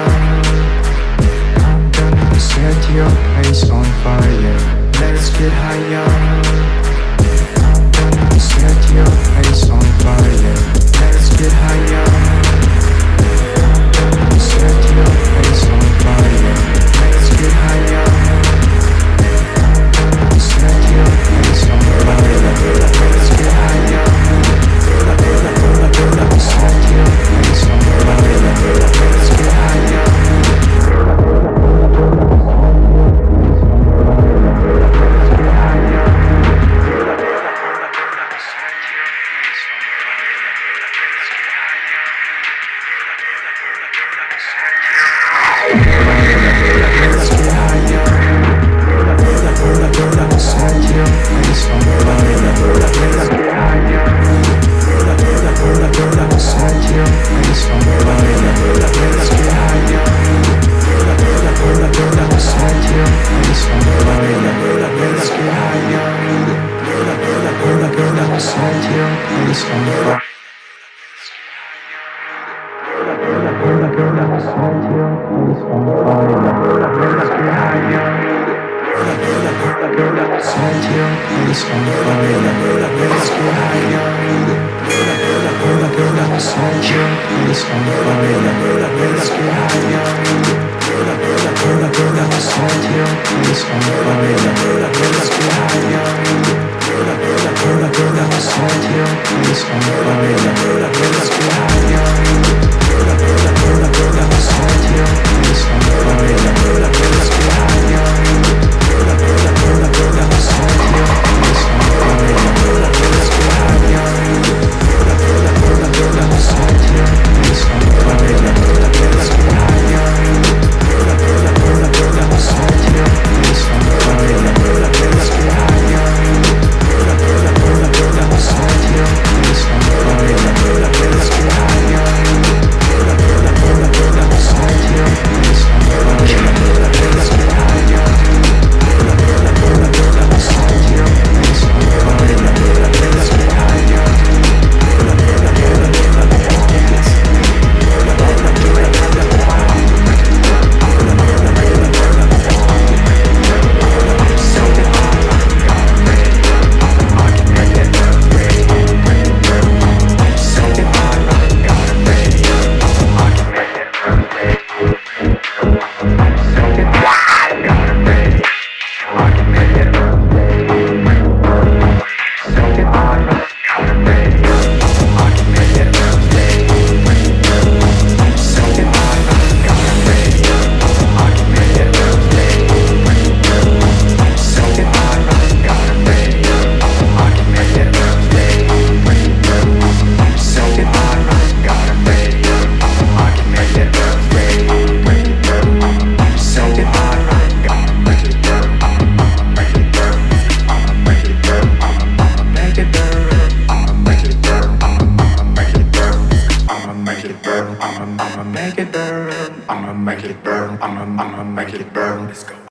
I'm gonna set your place on fire. Let's get higher. I'm gonna set your place on fire. Let's get higher. I'm gonna set your place on fire. Let's get higher. I'm gonna set your place on fire. Let's get higher. Set your place on fire. Let's get higher. I'ma make it burn. I'ma make it burn. I'ma make it burn. Let's go.